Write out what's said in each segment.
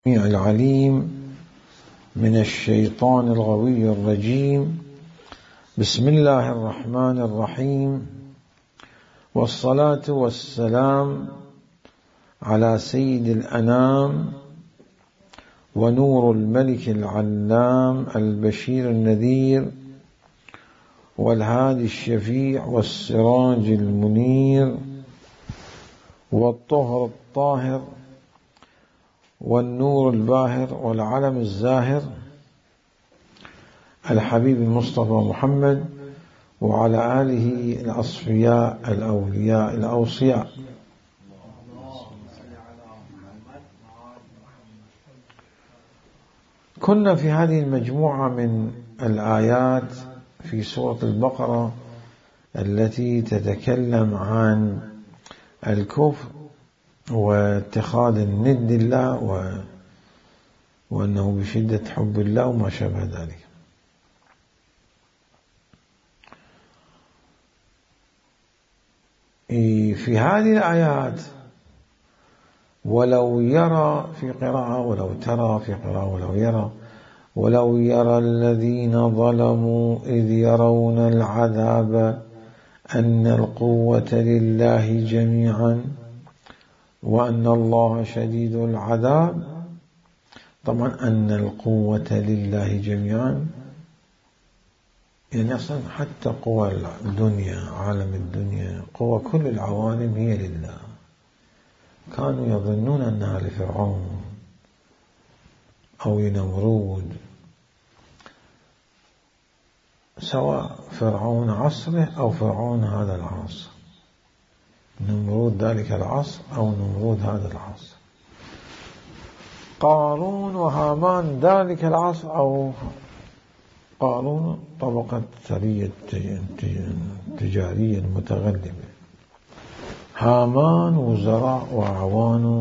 العليم من الشيطان الغوي الرجيم. بسم الله الرحمن الرحيم، والصلاة والسلام على سيد الأنام ونور الملك العلام البشير النذير والهادي الشفيع والسراج المنير والطهر الطاهر والنور الباهر والعلم الزاهر الحبيب المصطفى محمد وعلى آله الأصفياء الأولياء الأوصياء. كنا في هذه المجموعة من الآيات في سورة البقرة التي تتكلم عن الكفر واتخاذ الند الله وأنه بشدة حب الله وما شابه ذلك. في هذه الآيات ولو يرى في قراءة ولو ترى في قراءة ولو يرى الذين ظلموا إذ يرون العذاب أن القوة لله جميعا وأن الله شديد العذاب. طبعا أن القوة لله جميعا يعني أصلا حتى قوى الدنيا، عالم الدنيا، قوى كل العوالم هي لله. كانوا يظنون أنها لفرعون أو لنمرود، سواء فرعون عصره أو فرعون هذا العصر، نمرود ذلك العصر أو نمرود هذا العصر، قارون وهامان ذلك العصر أو قارون طبقة ثرية تجارية متغلبة، هامان وزراء وأعوان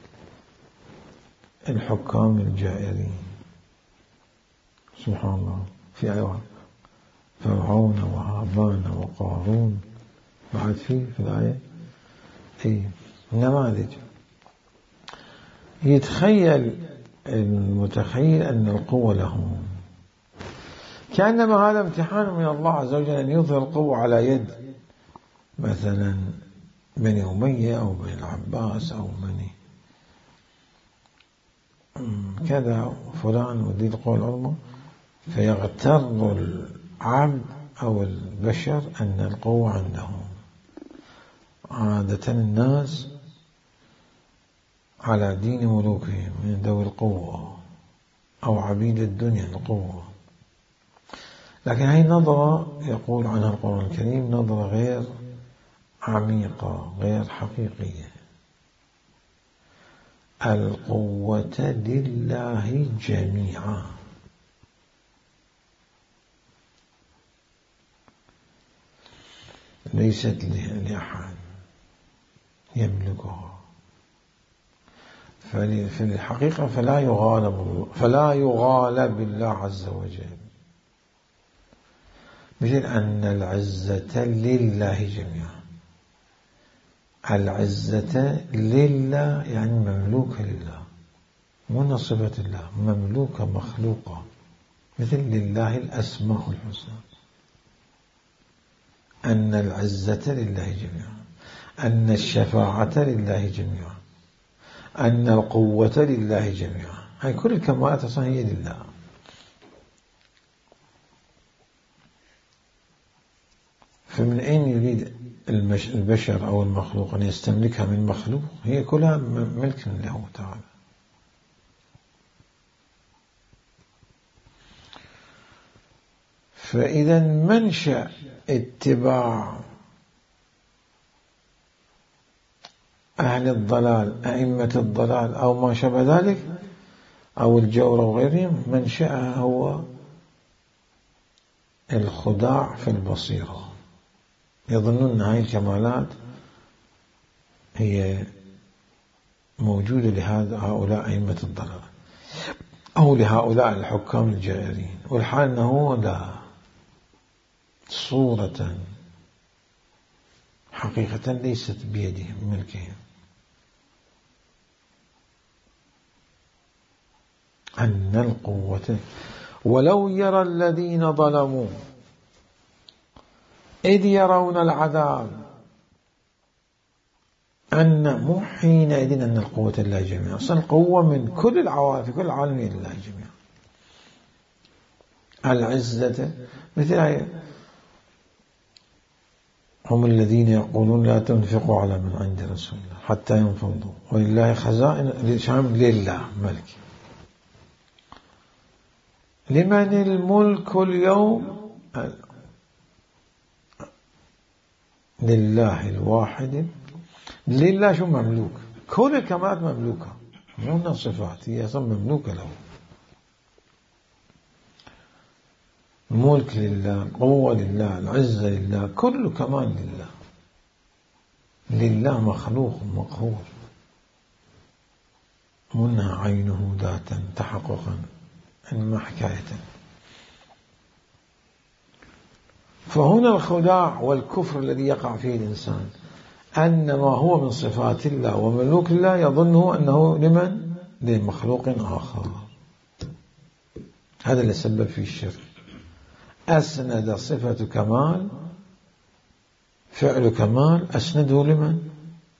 الحكام الجائرين. سبحان الله، في أيوة فرعون وهامان وقارون بعد في الآية نماذج. يتخيل المتخيل أن القوة لهم، كأنما هذا امتحان من الله عز وجل أن يظهر القوة على يد مثلا بني أمية أو بني العباس أو بني كذا فلان وذي القوة العظمى، فيغتر العبد أو البشر أن القوة عندهم. عادة الناس على دين ملوكهم من ذوي القوة أو عبيد الدنيا القوة، لكن هذه النظرة يقول عنها القرآن الكريم نظرة غير عميقة غير حقيقية. القوة لله جميعا، ليست لأحد يملكها. في الحقيقة فلا يغالب الله عز وجل، مثل أن العزة لله جميعا. العزة لله يعني مملوكة لله، مو صفة الله، مملوكة مخلوقة، مثل لله الأسماء الحسنى. أن العزة لله جميعا، أن الشفاعة لله جميعا، أن القوة لله جميعا، هاي كل الكمالات أصلا هي لله. فمن أين يريد البشر أو المخلوق أن يستملكها من مخلوق؟ هي كلها ملك له تعالى. فإذا منشأ اتباع أهل الضلال أئمة الضلال أو ما شابه ذلك أو الجور وغيرهم، منشأها هو الخداع في البصيرة. يظنون أن هذه الكمالات هي موجودة لهؤلاء أئمة الضلال أو لهؤلاء الحكام الجائرين، والحال أنه لا، صورة حقيقة ليست بيدهم ملكهم. أن القوة ولو يرى الذين ظلموا إذ يرون العذاب أن مو حينئذ أن القوة لله جميعا، أصلا القوة من كل العوالم في كل العالم لله جميعا. العزة مثل هم الذين يقولون لا تنفقوا على من عند رسول الله حتى ينفضوا ولله خزائن شامل لله ملك. لمن الملك اليوم؟ لله الواحد. لله شو مملوك؟ كل الكمالات مملوكة، مو صفات، هي أصلا مملوكة له. الملك لله، القوة لله، العزة لله، كل كمال لله. لله مخلوق مقهور، منها عينه ذاتا تحققا إنما حكاية. فهنا الخداع والكفر الذي يقع فيه الإنسان أن ما هو من صفات الله وملوك الله يظنه أنه لمن؟ لمخلوق آخر. هذا اللي سبب فيه الشرك. أسند صفة كمال، فعل كمال، أسنده لمن؟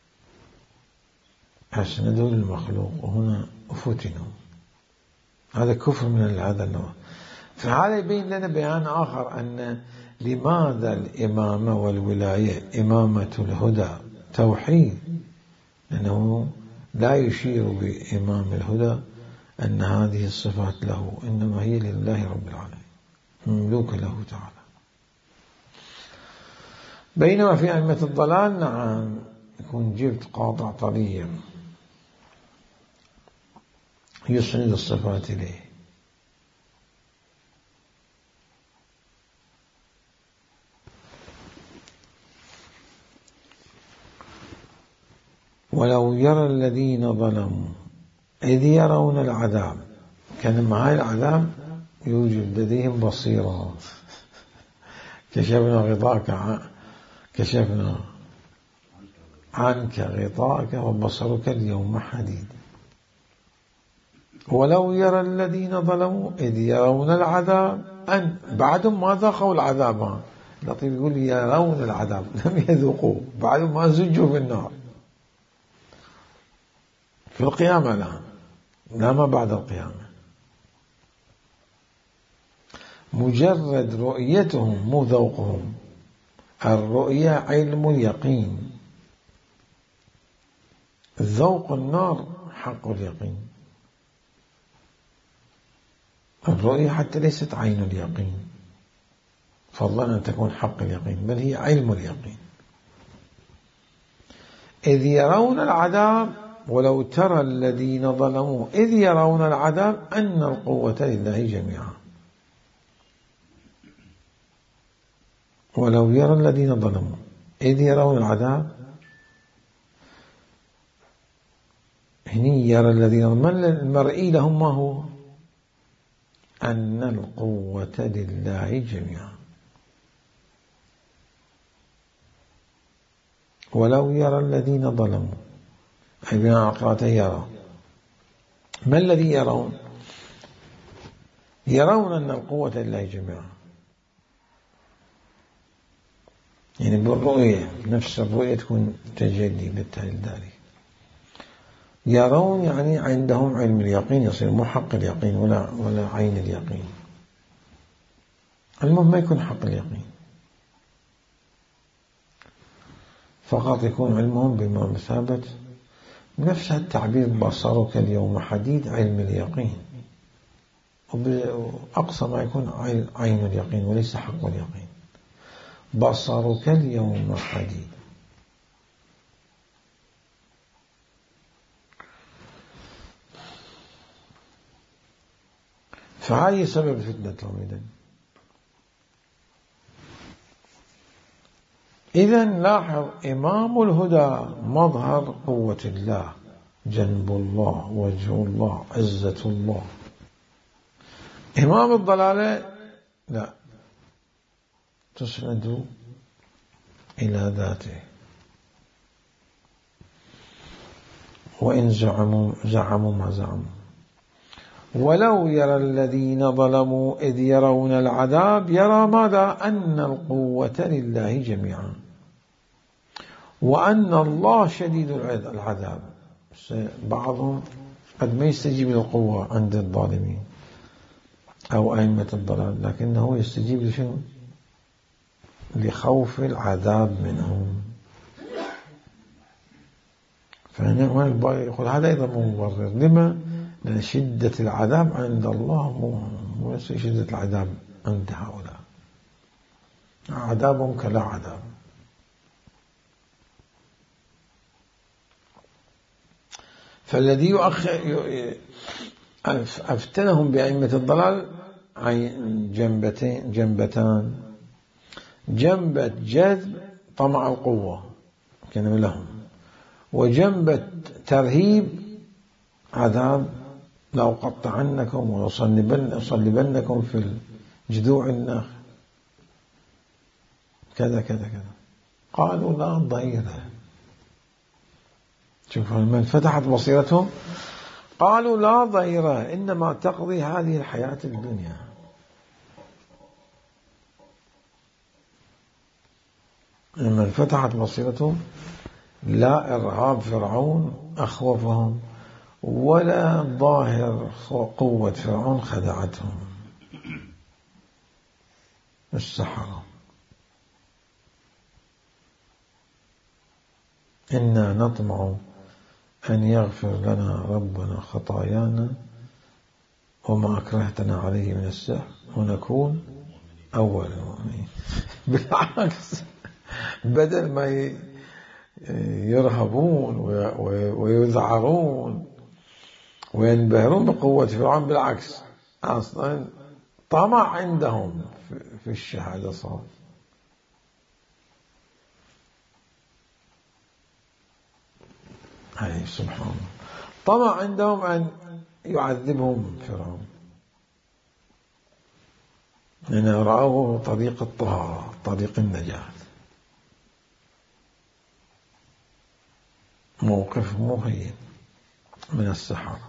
أسنده للمخلوق، وهنا فتنوا. هذا كفر من هذا النوع. فهذا يبين لنا بيان آخر أن لماذا الإمامة والولاية إمامة الهدى توحيد، لأنه لا يشير بإمام الهدى أن هذه الصفات له، إنما هي لله رب العالمين مملوك له تعالى. بينما في أئمة الضلال نعم يكون جبت قاطع طريق يسند الصفات إليه. ولو يرى الذين ظلموا إذ يرون العذاب، كان معاي العذاب يوجد لديهم بصيرة. كشفنا غطاءك، كشفنا عنك غطاءك وبصرك اليوم حديد. ولو يرى الذين ظلموا إذ يرون العذاب أن بعدهم ما ذاقوا العذاب. لطيف يقول يرون العذاب، لم يذوقوه، بعدهم ما زجوا في النار في القيامة. لا ما بعد القيامة. مجرد رؤيتهم مو ذوقهم. الرؤية علم اليقين، ذوق النار حق اليقين. الرؤية حتى ليست عين اليقين، فضلا أن تكون حق اليقين، بل هي علم اليقين. إذ يرون العذاب ولو ترى الذين ظلموا إذ يرون العذاب أن القوة لله جميعا. ولو يرى الذين ظلموا إذ يرون العذاب، هني يرى الذين من المرئي لهم ما هو؟ أن القوة لله جميعا. ولو يرى الذين ظلموا أي بناء عقلاته يرى. ما الذي يرون؟ يرون أن القوة لله جميعا، يعني بالرؤية، نفس الرؤية تكون تجلي بالتالي ذلك. يرون يعني عندهم علم اليقين، يصير مو حق اليقين ولا عين اليقين. المهم ما يكون حق اليقين، فقط يكون علمهم بما مثابة نفس التعبير بصرك اليوم حديد، علم اليقين، وأقصى ما يكون عين اليقين وليس حق اليقين. بصرك اليوم حديد. فهذه سبب فتنتهم. إذن لاحظ إمام الهدى مظهر قوة الله، جنب الله، وجه الله، عزة الله. إمام الضلالة لا، تسند إلى ذاته. وإن زعموا ما زعموا، ولو يرى الذين ظلموا إذ يرون العذاب يرى ماذا؟ أن القوة لله جميعا وأن الله شديد العذاب. بعضهم قد ما يستجيب للقوة عند الظالمين أو أئمة الضلال، لكنه يستجيب لشنو؟ لخوف العذاب منهم. فهنا يقول هذا أيضا مبرر. لما؟ لأن شدة العذاب عند الله مو شدة العذاب عند هؤلاء، عذابهم كلا عذاب. فالذي أفتنهم بأئمة الضلال جنبتان: جنبة جذب طمع القوة كان لهم، وجنبة ترهيب عذاب لأقطعنكم وأصلبنكم في جذوع النخل كذا كذا كذا. قالوا لا ضير. شوفوا من فتحت بصيرتهم قالوا لا ضير، إنما تقضي هذه الحياة الدنيا. من فتحت بصيرتهم لا إرهاب فرعون أخوفهم ولا ظاهر قوة فرعون خدعتهم. السحرة إنا نطمع أن يغفر لنا ربنا خطايانا وما أكرهتنا عليه من السحر ونكون أول المؤمنين. بالعكس، بدل ما يرهبون ويذعرون وينبهرون بقوة فرعون، بالعكس أصلا طمع عندهم في الشهادة صار. أي سبحان الله، طمع عندهم أن يعذبهم فرعون، لأن رأوه طريق الطهارة، طريق النجاة. موقف مهين من السحرة.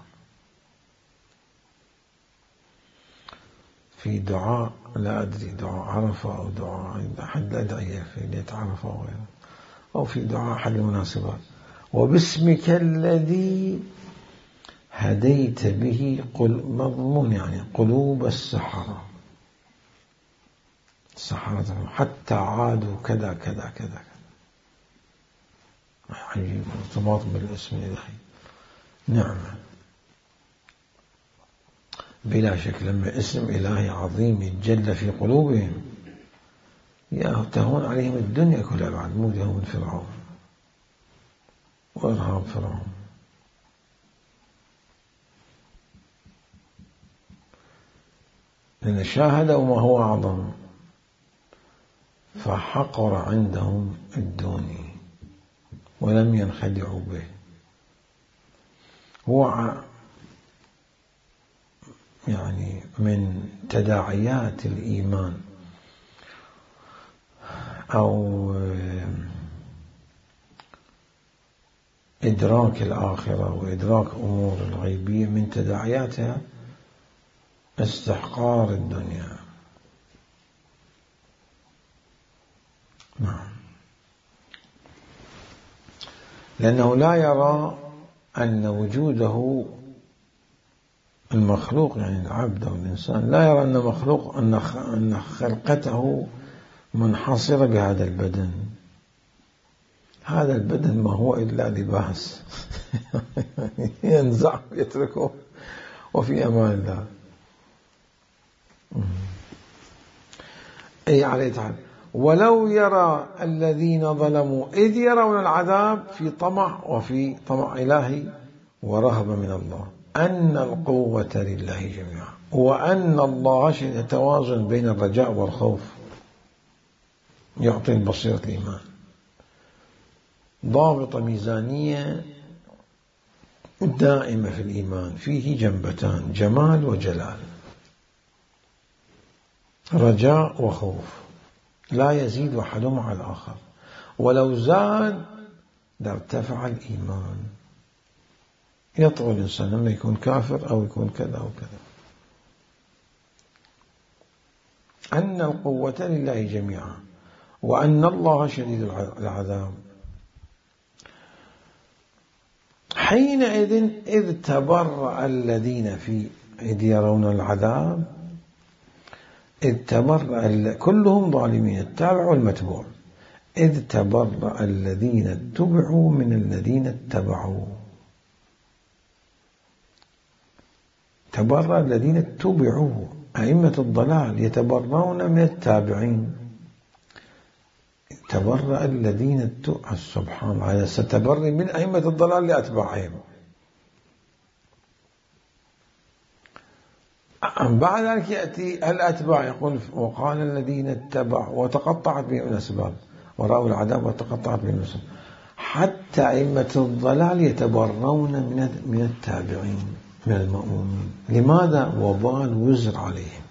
في دعاء لا أدري دعاء عرفة أو دعاء أحد الأدعية في ليلة عرفة أو غيره، أو في دعاء أحد المناسبات: وباسمك الذي هديت به مضمون يعني قلوب السحرة حتى عادوا كذا كذا كذا. عجيب ارتباط بالاسم الإلهي. نعم، بلا شك لما اسم إلهي عظيم يتجلى في قلوبهم تهون عليهم الدنيا كلها بعد، مو يهون فرعون وإرهاب فرعون. لأن شاهدوا ما هو أعظم فحقر عندهم الدوني ولم ينخدعوا به. هو يعني من تداعيات الإيمان أو إدراك الآخرة وإدراك أمور الغيبية، من تداعياتها استحقار الدنيا. نعم، لأنه لا يرى أن وجوده المخلوق يعني العبد أو الإنسان لا يرى أن خلقته منحصرة بهذا البدن. هذا البدن ما هو إلا لباس ينزع ويتركه وفي أمان الله. أي عليه تعالى: ولو يرى الذين ظلموا إذ يرون العذاب في طمع إلهي ورهبة من الله أن القوة لله جميعا وأن الله يتوازن بين الرجاء والخوف، يعطي البصيرة الإيمان ضابطة ميزانية دائمة في الإيمان. فيه جنبتان: جمال وجلال، رجاء وخوف، لا يزيد أحدهما على الآخر، ولو زاد لارتفع الإيمان. يطغى الإنسان لما يكون كافر أو يكون كذا أو كذا. أن القوة لله جميعا وأن الله شديد العذاب. حينئذ إذ تبرأ الذين إذ يرون العذاب، إذ تبرأ كلهم ظالمين، التابع والمتبوع. إذ تبرأ الذين اتبعوا من الذين اتبعوا. تبرأ الذين اتبعوا، أئمة الضلال يتبرؤون من التابعين. تبرأ الذين اتبعوا، سبحان الله، ستبرئ من أئمة الضلال لأتباعهم. بعد ذلك يأتي الأتباع يقول وقال الذين اتبعوا وتقطعت بهم الأسباب ورأوا العذاب وتقطعت بهم الأسباب. حتى أئمة الضلال يتبرؤون من التابعين من المأمومين. لماذا؟ وبال وزر عليهم.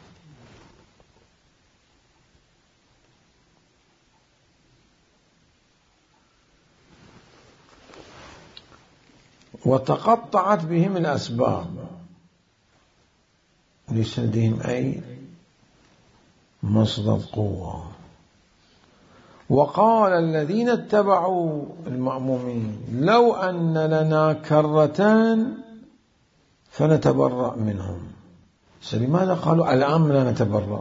وتقطعت بهم الأسباب ليس لديهم أي مصدر قوة. وقال الذين اتبعوا المأمومين لو أن لنا كرة فنتبرأ منهم. لماذا قالوا الآن لا نتبرأ؟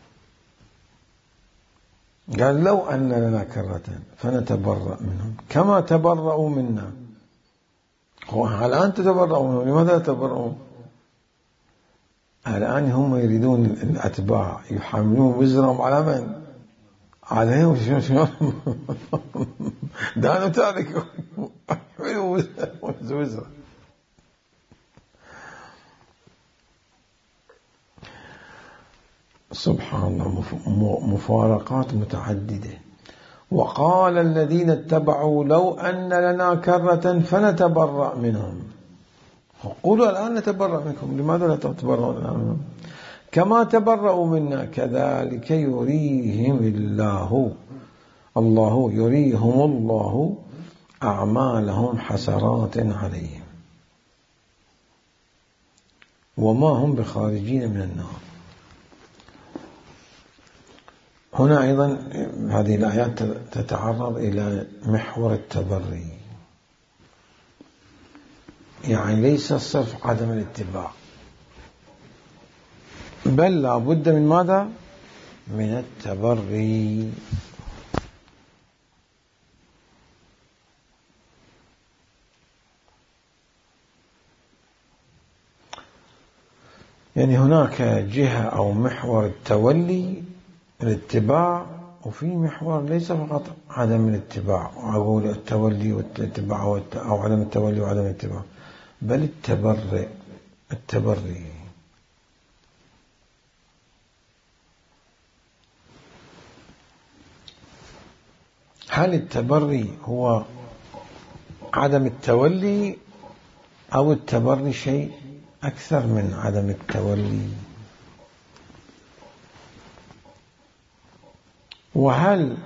قال لو أن لنا كرة فنتبرأ منهم كما تبرأوا منا. الآن تتبرؤون، لماذا تتبرؤون؟ الآن هم يريدون الأتباع يحملون وزرهم على من؟ عليهم. شنو دانوا تارك وزر. سبحان الله، مفارقات متعددة. وقال الذين اتبعوا لو أن لنا كرة فنتبرأ منهم. قولوا الآن نتبرأ منكم، لماذا لا تتبرؤون الآن؟ كما تبرأوا منا كذلك يريهم الله يريهم الله أعمالهم حسرات عليهم وما هم بخارجين من النار. هنا أيضا هذه الآيات تتعرض إلى محور التبري، يعني ليس صرف عدم الاتباع، بل لا بد من ماذا؟ من التبري. يعني هناك جهة أو محور التولي الاتباع، وفي محور ليس فقط عدم الاتباع، أقول التولي والاتباع أو عدم التولي وعدم الاتباع، بل التبري. هل التبري هو عدم التولي أو التبري شيء أكثر من عدم التولي؟ وهل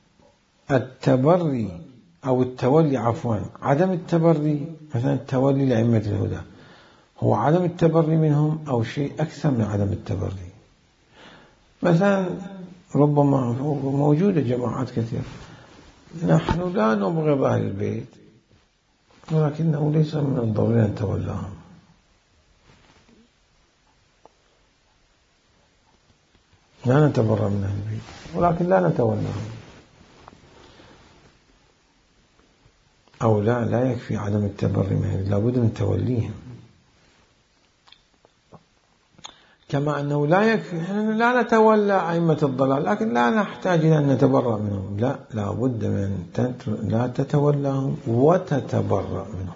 التبري أو التولي عدم التبري مثلا التولي لأئمة الهدى هو عدم التبري منهم أو شيء أكثر من عدم التبري؟ مثلا ربما موجودة جماعات كثيرة نحن لا نبغض أهل البيت ولكنه ليس من الضروري أن نتولاهم. لا نتبرأ من أهل البيت ولكن لا نتولاهم، أو لا يكفي عدم التبري منهم، لا بد من توليهم. كما أنه لا يكفي لا نتولى أئمة الضلال لكن لا نحتاج إلى أن نتبرأ منهم، لا بد من لا تتولاهم وتتبرأ منهم.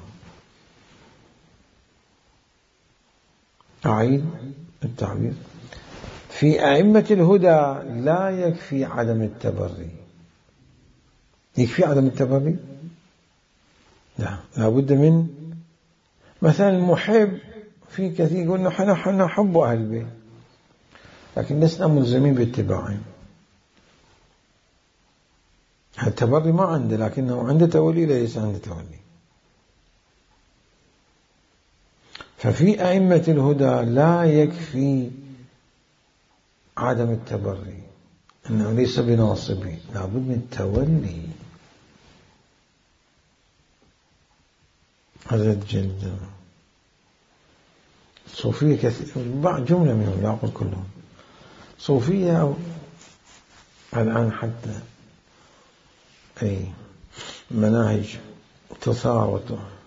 أعيد التعبير، في أئمة الهدى لا يكفي عدم التبري. يكفي عدم التبري؟ لا بد من مثلا المحب. في كثير يقول نحن نحب أهل البيت لكن لسنا ملزمين باتباعهم. التبري ما عنده لكنه عنده تولي، ليس عنده تولي. ففي أئمة الهدى لا يكفي عدم التبري، أنه ليس بناصبي، لابد من التولي. هذا جدا صوفية كثير، جملة منهم لا أقول كلهم صوفية، أو الآن حتى أي مناهج تثار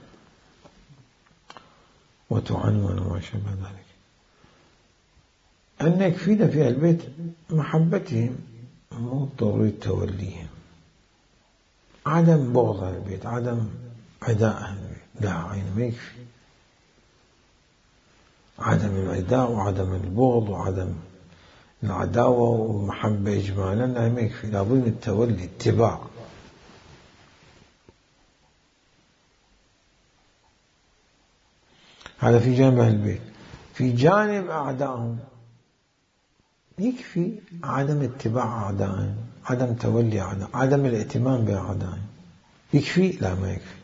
وتعنون وما شابه ذلك. أن يكفينا في أهل البيت محبتهم، مو ضروري توليهم، عدم بغض أهل البيت، عدم عداء أهل البيت، لا عين ما يكفي. عدم العداء وعدم البغض وعدم العداوة ومحبة إجمالا لا ما يكفي، لابد من التولي، اتباع. هذا في جانب أهل البيت. في جانب أعدائهم يكفي عدم اتباع أعدائهم، عدم تولي أعدائهم، عدم الاهتمام بأعدائهم، يكفي؟ لا ما يكفي،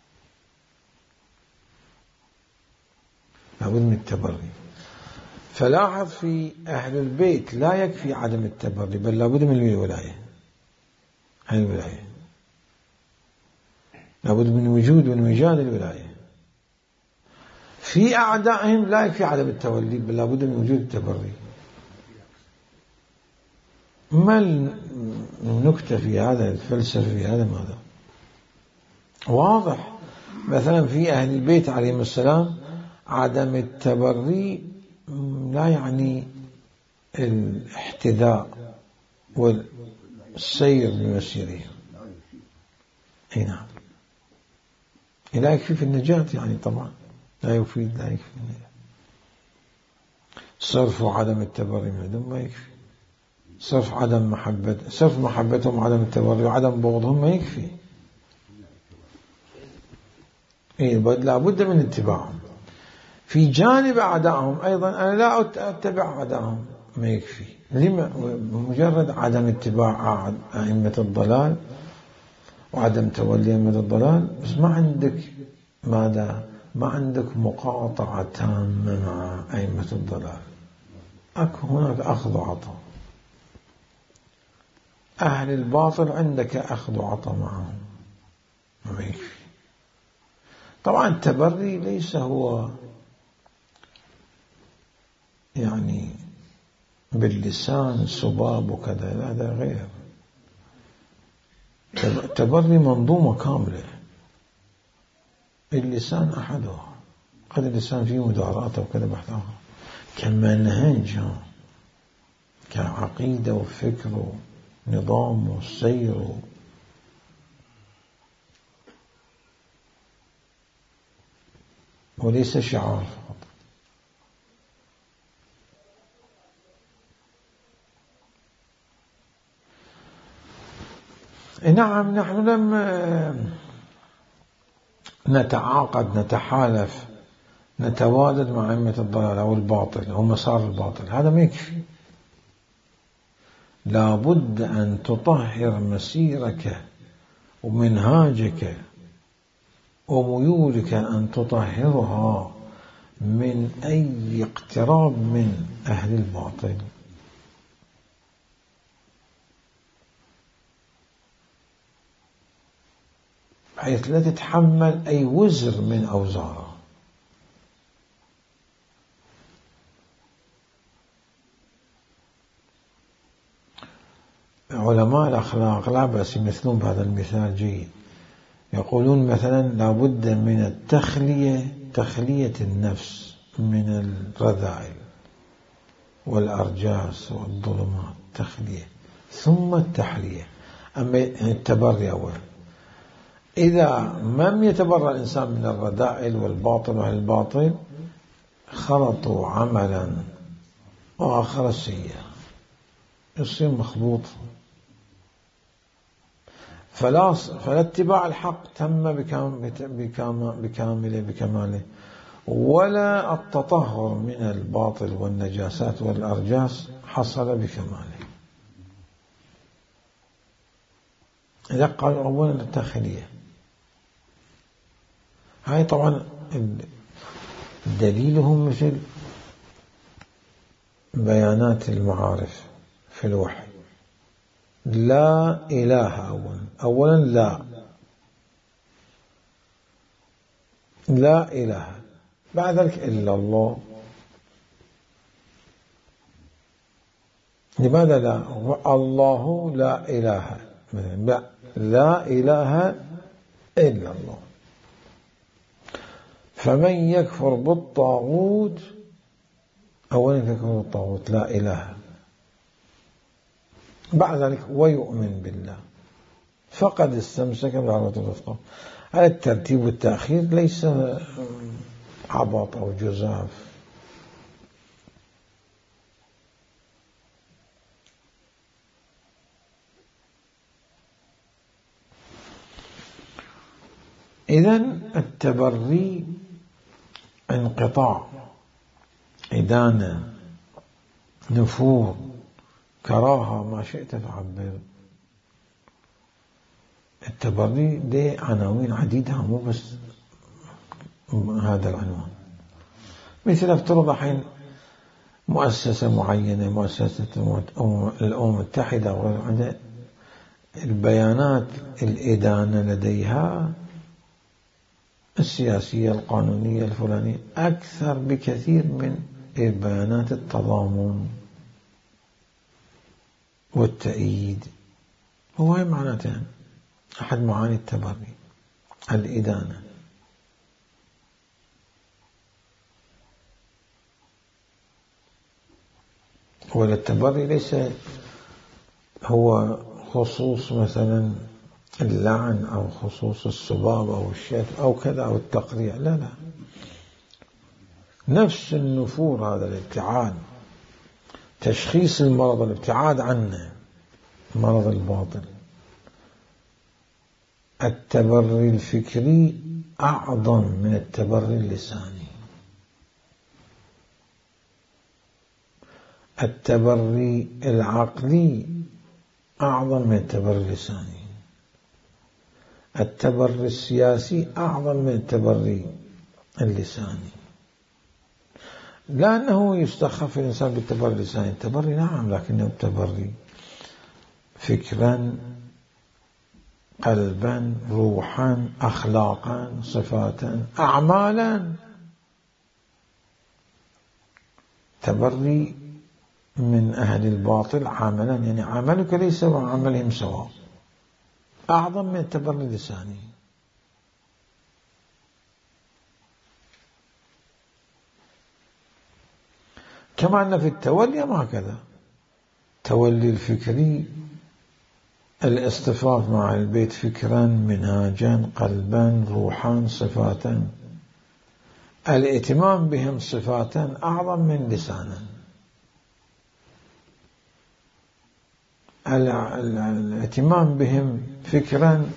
لابد من التبري. فلاحظ في أهل البيت لا يكفي عدم التبري، بل لابد من الولاية. هاي الولاية لابد من وجود وانوجاد الولاية. في أعدائهم لا يكفي عدم التولي، بل لابد من وجود التبري. ما النكتة في هذا، الفلسفة في هذا ماذا؟ واضح. مثلا في أهل البيت عليهم السلام عدم التبري لا يعني الاحتذاء والسير بمسيرهم. اي نعم، لا يكفي في النجاة يعني، طبعا لا يفيد، لا يكفي النجاة. صرف عدم التبري من عندهم ما يكفي، صرف محبتهم وعدم التبري وعدم بغضهم ما يكفي. لابد من اتباعهم. في جانب أعدائهم أيضا أنا لا أتبع أعدائهم ما يكفي. لما؟ مجرد عدم اتباع أئمة الضلال وعدم تولي أئمة الضلال، بس ما عندك ماذا؟ ما عندك مقاطعة تامة مع أئمة الضلال. هناك أخذ وعطاء. أهل الباطل عندك أخذ وعطاء معهم ما يكفي. طبعا التبري ليس هو يعني باللسان سباب وكذا، هذا غير. التبري منظومة كاملة، اللسان أحدها، قد اللسان فيه مداراته وكذا بحثها، كمنهج، كعقيدة وفكر ونظام وسير وليس شعار فقط. نعم، نحن لم نتعاقد، نتحالف، نتوادد مع أئمة الضلال أو الباطل أو مسار الباطل، هذا ما يكفي. لابد أن تطهر مسيرك ومنهاجك وميولك، أن تطهرها من أي اقتراب من أهل الباطل. حيث لا تتحمل أي وزر من أوزاره. علماء الأخلاق لا بأس يمثلون بهذا المثال جيد. يقولون مثلا لابد من تخلية النفس من الرذائل والأرجاس والظلمات، تخلية ثم التحلية. أما التبري أولا، إذا لم يتبرأ الإنسان من الرذائل والباطل وأهل الباطل خلطوا عملا وآخر سيئا، يصير مخبوط. فلا اتباع الحق تم بكماله، ولا التطهر من الباطل والنجاسات والأرجاس حصل بكماله. إذا قال أولا التخلية، هاي طبعا دليلهم مثل بيانات المعارف في الوحي. لا إله أولا لا إله، بعد ذلك إلا الله. لماذا لا؟ الله لا إله، لا إله إلا الله. فمن يكفر بالطاغوت، أولا يكفر بالطاغوت لا إله، بعد ذلك ويؤمن بالله، فقد استمسك بالعروة الوثقى. على الترتيب والتأخير ليس عبط أو جزاف. إذن التبري انقطاع، إدانة، نفور، كراهة، ما شئت تعبر. التبري ده عناوين عديدة، مو بس هذا العنوان. مثل افترض حين مؤسسة معينة، مؤسسة الأمم المتحدة، وعندها البيانات الإدانة لديها السياسية القانونية الفلانية أكثر بكثير من بيانات التضامن والتأييد. هو معناتها أحد معاني التبري الإدانة. والتبري ليس هو خصوص مثلا اللعن أو خصوص السباب أو الشتم أو كذا أو التقريع، لا لا، نفس النفور، هذا الابتعاد، تشخيص المرض، الابتعاد عنه، مرض الباطل. التبري الفكري أعظم من التبري اللساني. التبري العقلي أعظم من التبري اللساني. التبري السياسي أعظم من التبري اللساني. لا أنه يستخف الإنسان بالتبري اللساني، التبري نعم، لكنه التبري فكرا، قلبا، روحا، أخلاقا، صفاتا، أعمالا. تبري من أهل الباطل عملا، يعني عملك ليس وعملهم سواء، أعظم من التبري اللساني. كما أن في التولي هكذا، تولي الفكري الاصطفاف مع البيت فكرا، منهاجا، قلبا، روحا، صفاتا. الائتمام بهم صفاتا أعظم من لسانا. الائتمام بهم فكرا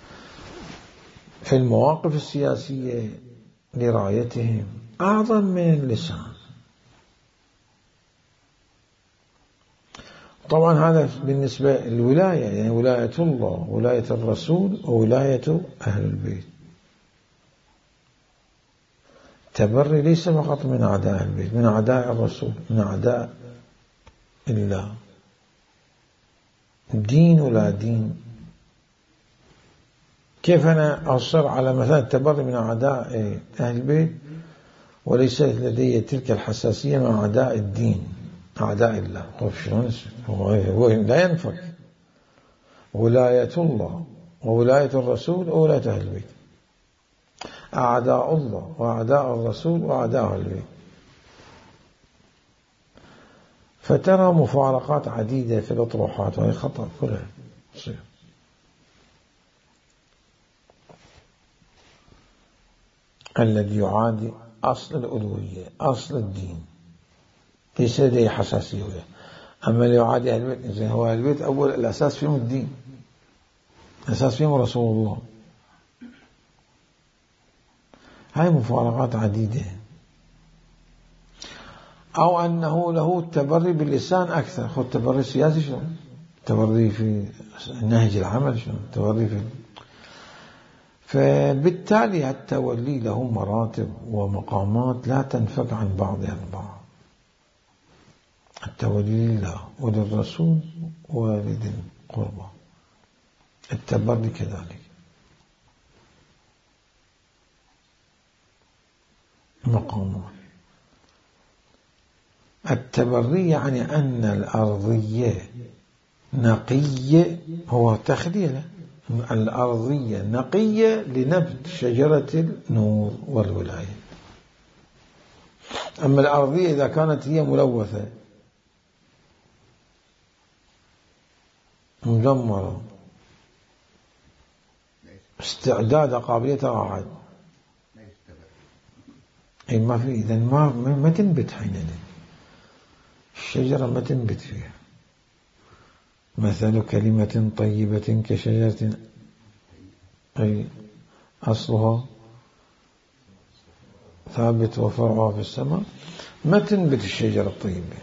في المواقف السياسية لرايتهم أعظم من اللسان. طبعا هذا بالنسبة للولاية، يعني ولاية الله، ولاية الرسول، وولاية أهل البيت. تبري ليس فقط من أعداء أهل البيت، من أعداء الرسول، من أعداء الله، دين ولا دين. كيف أنا أصر على مثلا التبري من أعداء أهل البيت وليس لدي تلك الحساسية مع أعداء الدين، أعداء الله؟ هو لا ينفك. ولاية الله وولاية الرسول وولاية أهل البيت، أعداء الله وأعداء الرسول وأعداء أهل البيت. فترى مفارقات عديدة في الأطروحات، وهي خطأ كلها تصير. الذي يعادي أصل الألوهية، أصل الدين، ليس لديه حساسية. أما اللي يعادي أهل البيت، هو أهل البيت أول الأساس فيهم الدين، الأساس فيهم رسول الله. هاي مفارقات عديدة. أو أنه له التبري باللسان أكثر. خذ التبري السياسي شنو؟ التبري في نهج العمل شنو؟ التبري فبالتالي التولي له مراتب ومقامات لا تنفك عن بعضها البعض. التولي لله وللرسول وولد القربى، التبري كذلك. مقامات التبري يعني أن الأرضية نقية، هو تخليله، الأرضية نقية لنبت شجرة النور والولاية. أما الأرضية إذا كانت هي ملوثة مدمرة استعداد قابليتها راحت، أي ما في، إذن ما تنبت حينئذ الشجرة، ما تنبت فيها. مثل كلمة طيبة كشجرة أي أصلها ثابت وفرعها في السماء، ما تنبت الشجرة الطيبة.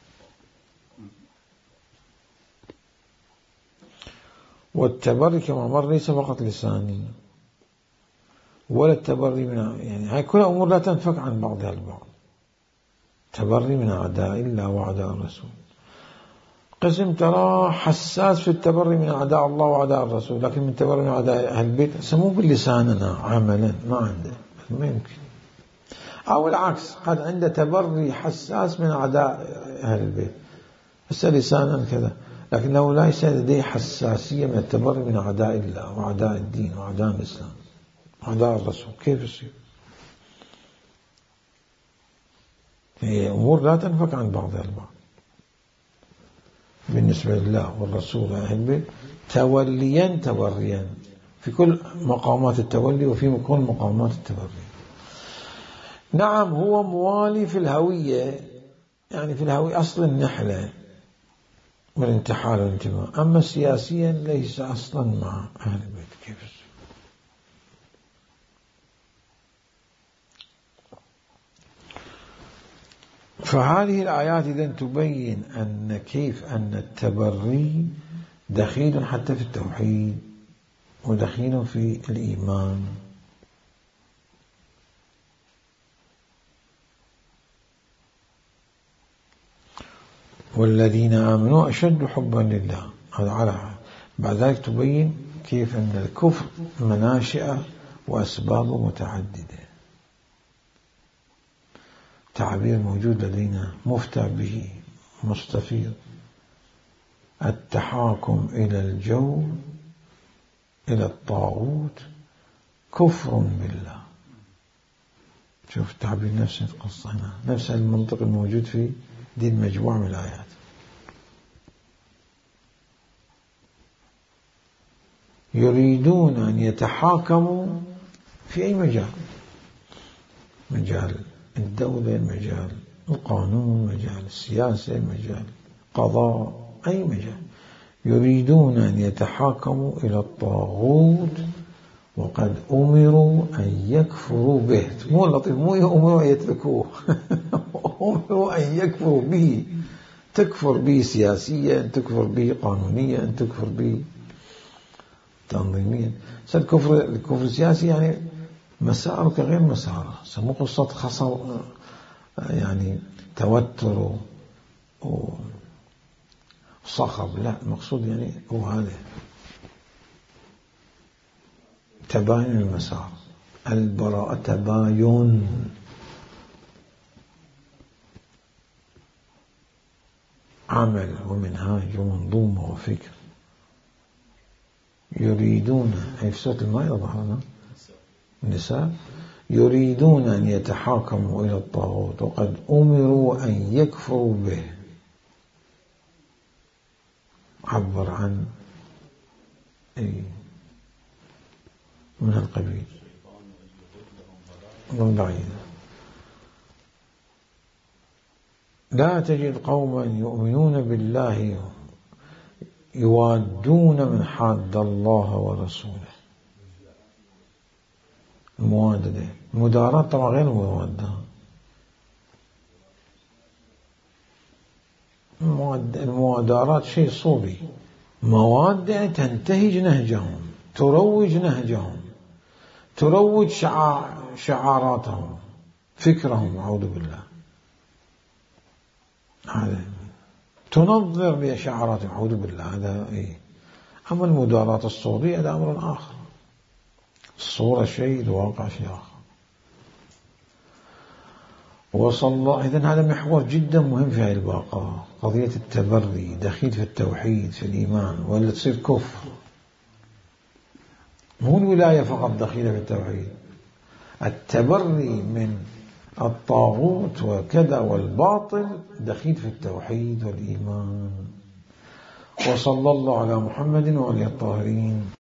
والتبري كما مر ليس فقط لساني ولا التبري من، يعني هاي كل أمور لا تنفك عن بعضها البعض. تبري من أعداء الله وأعداء الرسول، قسم ترى حساس في التبري من أعداء الله وأعداء الرسول، لكن من التبري من أعداء أهل البيت سموه باللساننا عملا ما عنده، ما يمكن. أو العكس، قد عنده تبري حساس من أعداء أهل البيت بس لسانا كذا، لكنه ليس لديه حساسية من التبري من أعداء الله وأعداء الدين وأعداء الإسلام وأعداء الرسول. كيف يصير؟ هي أمور لا تنفك عن بعضها البعض. بالنسبة لله والرسول وأهل البيت توليا تبريا في كل مقامات التولي وفي كل مقامات التبري. نعم هو موالي في الهوية، يعني في الهوية أصل النحلة من الانتحال والانتماء، أما سياسيا ليس أصلا مع أهل البيت. كيف يصير؟ فهذه الآيات إذن تبين أن كيف أن التبري دخيل حتى في التوحيد ودخيل في الإيمان. والذين آمنوا أشد حبا لله. هذا على بعد ذلك تبين كيف أن الكفر مناشئة وأسباب متعددة. تعبير موجود لدينا مفتى به مستفيض: التحاكم إلى الجور إلى الطاغوت كفر بالله. شوف التعبير، نفس القصة هنا، نفس المنطق الموجود في دي المجموعة من الآيات. يريدون أن يتحاكموا في أي مجال، مجال الدولة، مجال القانون، مجال السياسة، مجال قضاء، أي مجال. يريدون أن يتحاكموا إلى الطاغوت وقد أمروا أن يكفروا به. مو لطيف، مو أمروا أن يتركوه أمروا أن يكفروا به. تكفر به سياسيا، تكفر به قانونيا، تكفر به تنظيميا. الكفر السياسي يعني مسارك غير مساره، سموه قصة خصم، يعني توتر وصخب، لا، المقصود يعني هو هذا تباين المسار، البراءة تباين. عمل ومنهاج ومنظومة وفكر. يريدون، أي في سورة المائدة ظهرنا النساء، يريدون أن يتحاكموا إلى الطاغوت وقد أمروا أن يكفروا به. عبر عن من القبيل من بعيد. لا تجد قوما يؤمنون بالله يوادون من حاد الله ورسوله. الموادة، المداراة طبعا غير الموادة. الموادرات شيء صوبي، مواد يعني تنتهج نهجهم، تروج نهجهم، تروج شعاراتهم، فكرهم، أعوذ بالله، هذا تنظر بشعاراتهم، أعوذ بالله، هذا إيه. أما المداراة الصورية هذا أمر آخر، الصورة شيء، الواقع شيء آخر. إذن هذا محور جدا مهم في هذه الباقة، قضية التبري دخيل في التوحيد في الإيمان، ولا تصير كفر. مو الولاية فقط دخيلة في التوحيد، التبري من الطاغوت وكذا والباطل دخيل في التوحيد والإيمان. وصلى الله على محمد وعلى الطاهرين.